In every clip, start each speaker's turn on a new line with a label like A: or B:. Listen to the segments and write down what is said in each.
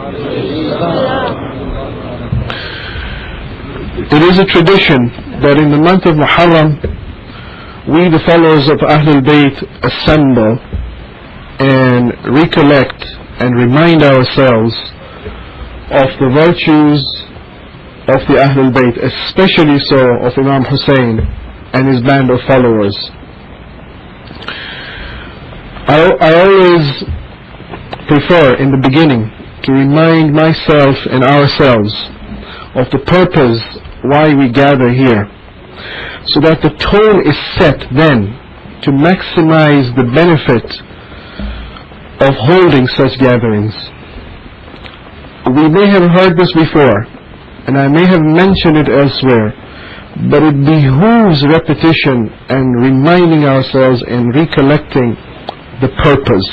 A: It is a tradition that in the month of Muharram, we, the followers of Ahlul Bayt, assemble and recollect and remind ourselves of the virtues of the Ahlul Bayt, especially so of Imam Hussein and his band of followers. I always prefer in the beginning to remind myself and ourselves of the purpose why we gather here, so that the tone is set then to maximize the benefit of holding such gatherings. We may have heard this before, and I may have mentioned it elsewhere, but it behooves repetition and reminding ourselves and recollecting the purpose.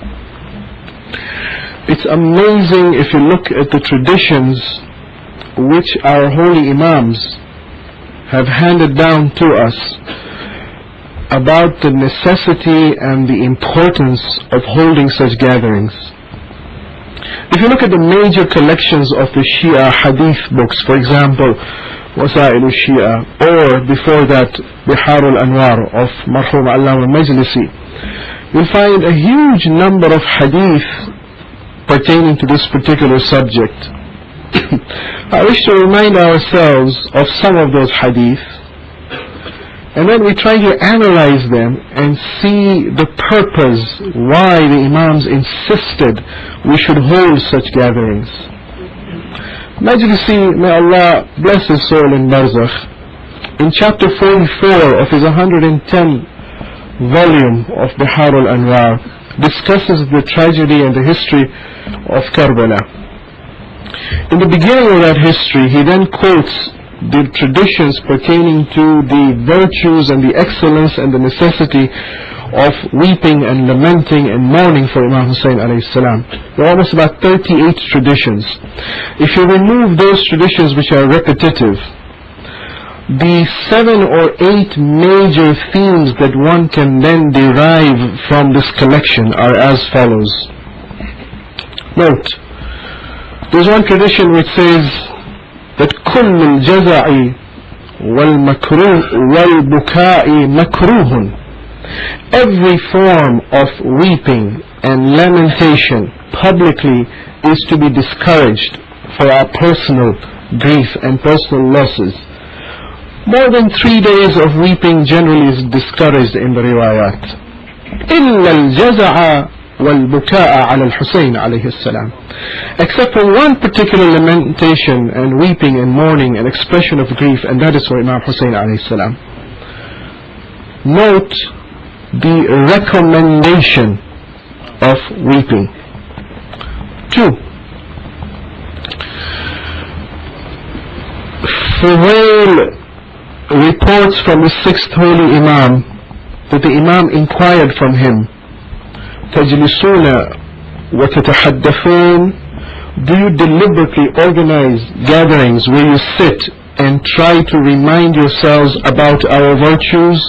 A: It's amazing if you look at the traditions which our holy Imams have handed down to us about the necessity and the importance of holding such gatherings. If you look at the major collections of the Shia Hadith books, for example, Wasa'il al-Shia, or before that, Bihar al-Anwar of Marhum Allama Majlisi, you'll find a huge number of hadith pertaining to this particular subject. I wish to remind ourselves of some of those hadith, and then we try to analyze them and see the purpose why the Imams insisted we should hold such gatherings. Majlisi, may Allah bless his soul in Barzakh, in chapter 44 of his 110 volume of Bihar al-Anwar, discusses the tragedy and the history of Karbala. In the beginning of that history, he then quotes the traditions pertaining to the virtues and the excellence and the necessity of weeping and lamenting and mourning for Imam Hussein alayhi salam. There are almost about 38 traditions. If you remove those traditions which are repetitive, the 7 or 8 major themes that one can then derive from this collection are as follows. Note, there's one tradition which says that كل الجزع والبكاء مكروه. Every form of weeping and lamentation publicly is to be discouraged for our personal grief and personal losses. More than 3 days of weeping generally is discouraged in the riwayat. إلا الجزع والبكاء على الحسين عليه السلام. Except for one particular lamentation and weeping and mourning and expression of grief, and that is for Imam Hussein عليه السلام. Note the recommendation of weeping. 2. Fudail reports from the 6th holy Imam that the Imam inquired from him, تجلسون وتتحدثون, do you deliberately organize gatherings where you sit and try to remind yourselves about our virtues?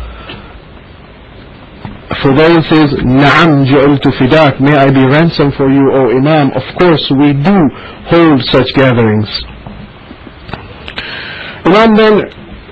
A: Fudail says, نعم جعلت فداك, may I be ransom for you, O Imam. Of course we do hold such gatherings. Imam then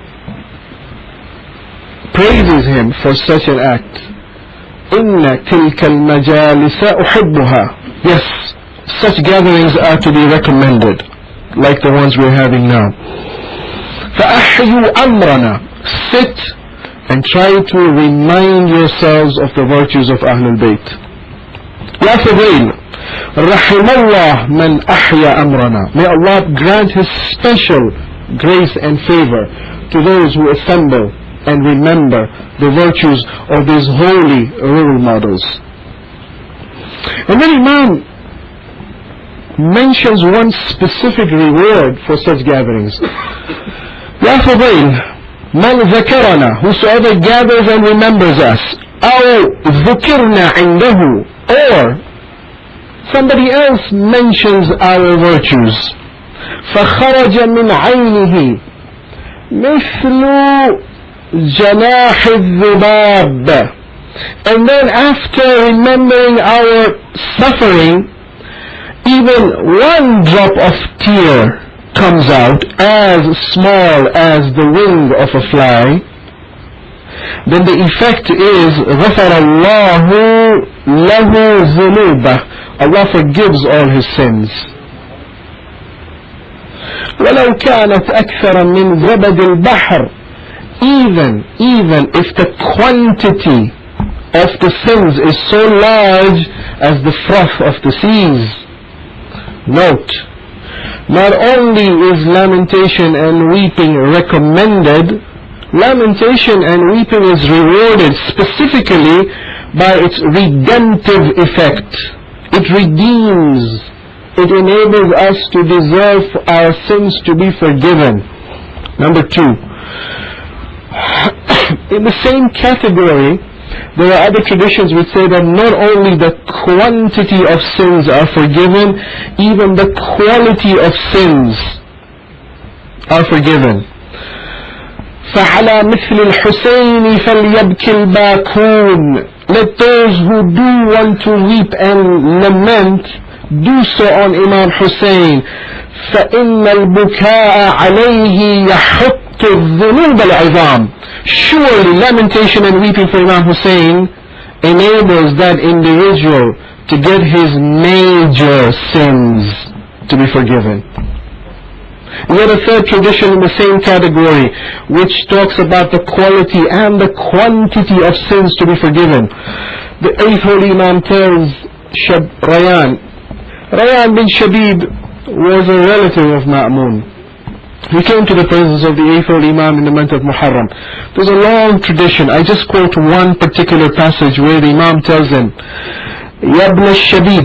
A: praises him for such an act. إن تلك المجالس أحبها. Yes, such gatherings are to be recommended, like the ones we're having now. فأحيوا أمرنا. Sit and try to remind yourselves of the virtues of Ahlul Bayt. يا فضيل رحم الله من أحيا أمرنا. May Allah grant His special grace and favor to those who assemble and remember the virtues of these holy role models. And then Imam mentions one specific reward for such gatherings. Ya Fudail, man ذكرنا, whosoever gathers and remembers us, أو ذكرنا عنده, or somebody else mentions our virtues, فخرج من عينه مثل جناح الذباب, and then after remembering our suffering, even one drop of tear comes out as small as the wing of a fly, then the effect is غَفَرَ اللَّهُ لَهُ ذُنُوبَهُ. Allah forgives all his sins. وَلَوْ كَانَتْ أَكْثَرَ مِنْ زَبَدِ الْبَحْرِ. Even if the quantity of the sins is so large as the froth of the seas. Note, not only is lamentation and weeping recommended, lamentation and weeping is rewarded specifically by its redemptive effect. It redeems. It enables us to deserve our sins to be forgiven. Number 2. In the same category, there are other traditions which say that not only the quantity of sins are forgiven, even the quality of sins are forgiven. فَعَلَى مِثْلِ الْحُسَيْنِ فَلْيَبْكِ الْبَاكُونَ. Let those who do want to weep and lament do so on Imam Hussein. فَإِنَّ الْبُكَاءَ عَلَيْهِ يَحُطُّ الذُّنُوبَ الْعِظَامِ. Surely lamentation and weeping for Imam Hussein enables that individual to get his major sins to be forgiven. Yet a third tradition in the same category, which talks about the quality and the quantity of sins to be forgiven. The 8th holy Imam tells Rayan bin Shabib was a relative of Ma'mun. He came to the presence of the 8th holy Imam in the month of Muharram. There's a long tradition. I just quote one particular passage where the Imam tells him, Ya ibn al-Shabib,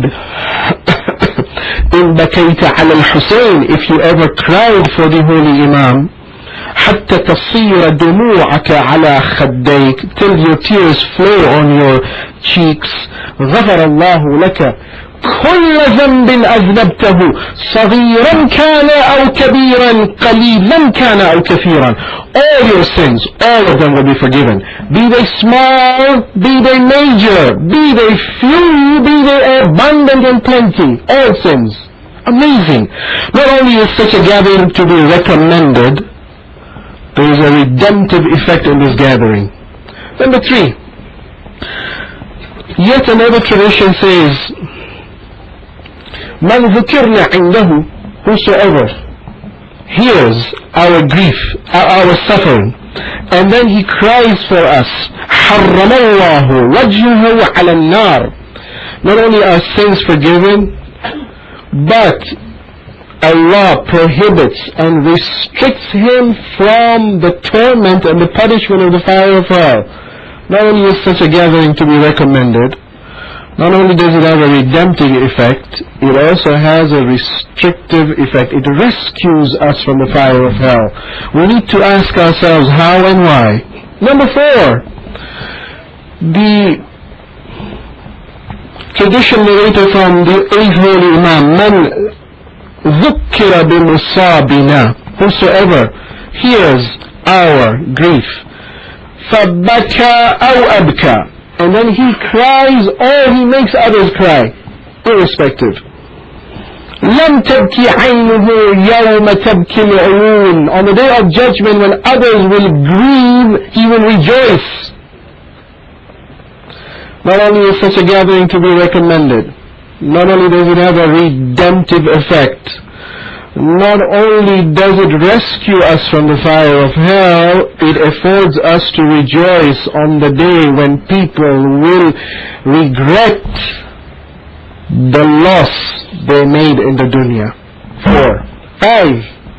A: in bakayta ala al-Husayn, if you ever cried for the holy Imam, حتى تصير دموعك على خديك, till your tears flow on your cheeks, غفر الله لك كل ذنب أذنبته صغيرا كان أو كبيرا قليلا كان أو كثيرا. All your sins, all of them will be forgiven. Be they small, be they major, be they few, be they abundant and plenty. All sins. Amazing. Not only is such a gathering to be recommended, there is a redemptive effect in this gathering. Number 3. Yet another tradition says, Man dhukirna indahu, whosoever hears our grief, our suffering, and then he cries for us, حرم الله وجهه على النار. Not only are sins forgiven, but Allah prohibits and restricts him from the torment and the punishment of the fire of hell. Not only is such a gathering to be recommended, not only does it have a redemptive effect, it also has a restrictive effect. It rescues us from the fire of hell. We need to ask ourselves how and why. Number 4, the tradition narrated from the 8th holy Imam, Man ذُكِّرَ بِمُصَابِنَا, whosoever hears our grief, فَبَكَى أَوْ أَبْكَى, and then he cries or he makes others cry, irrespective. لَمْ تَبْكِ عَيْنُهُ يَوْمَ تَبْكِ الْعُيُونَ. On the day of judgment, when others will grieve, he will rejoice. Not only is such a gathering to be recommended, not only does it have a redemptive effect, not only does it rescue us from the fire of hell, it affords us to rejoice on the day when people will regret the loss they made in the dunya. 5.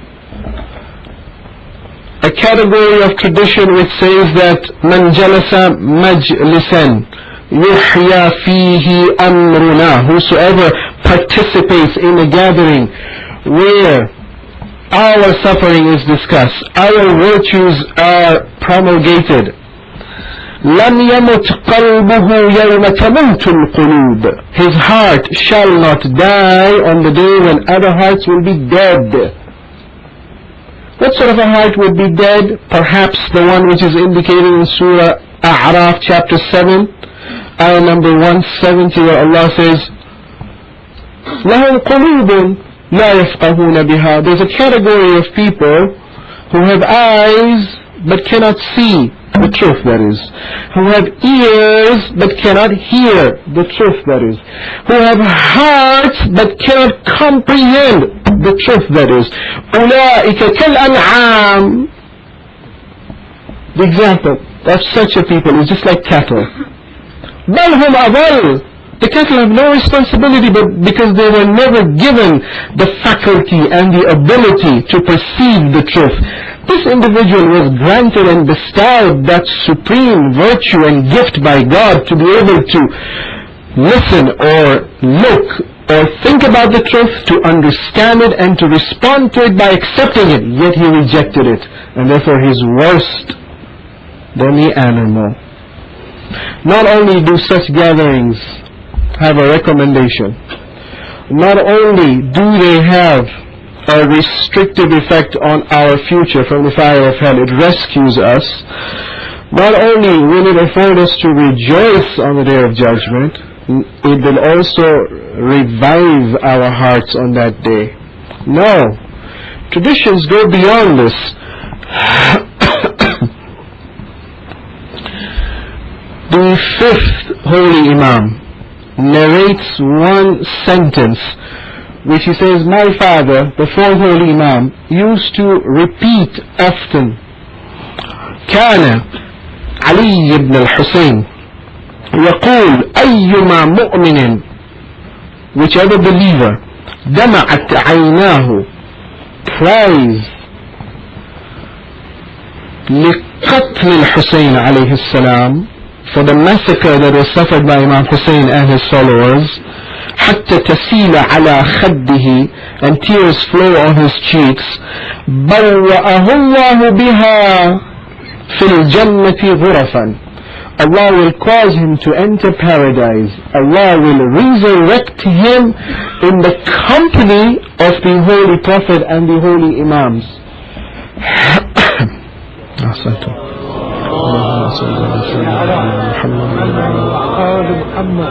A: A category of tradition which says that Man jalasa majlisan yuhya fihi amruna, whosoever participates in a gathering where our suffering is discussed, our virtues are promulgated, لَمْ يَمُتْ قَلْبُهُ يَوْمَ تَمُوتُ الْقُلُوبِ, his heart shall not die on the day when other hearts will be dead. What sort of a heart would be dead? Perhaps the one which is indicated in Surah A'raf chapter 7, ayah number 170, where Allah says, لهم قلوب لا يفقهون بها. There's a category of people who have eyes but cannot see the truth, that is, who have ears but cannot hear the truth, that is, who have hearts but cannot comprehend the truth, that is. أولئك كالأنعام. The example of such a people is just like cattle. بل هم أضل. The cattle have no responsibility, but because they were never given the faculty and the ability to perceive the truth. This individual was granted and bestowed that supreme virtue and gift by God to be able to listen or look or think about the truth, to understand it and to respond to it by accepting it, yet he rejected it, and therefore he is worse than the animal. Not only do such gatherings have a recommendation, not only do they have a restrictive effect on our future from the fire of hell, it rescues us, not only will it afford us to rejoice on the day of judgment, it will also revive our hearts on that day. No, traditions go beyond this. The fifth holy Imam narrates one sentence which he says, my father, the fourth holy Imam, used to repeat often. كان علي بن الحسين يقول أيما مؤمن, whichever believer, دمعت عيناه, cries لقتل الحسين عليه السلام, for the massacre that was suffered by Imam Hussein and his followers, حتى تسيل على خده, and tears flow on his cheeks, بوأه الله بها في الجنة غرفا. Allah will cause him to enter paradise. Allah will resurrect him in the company of the Holy Prophet and the Holy Imams. اللهم صل على محمد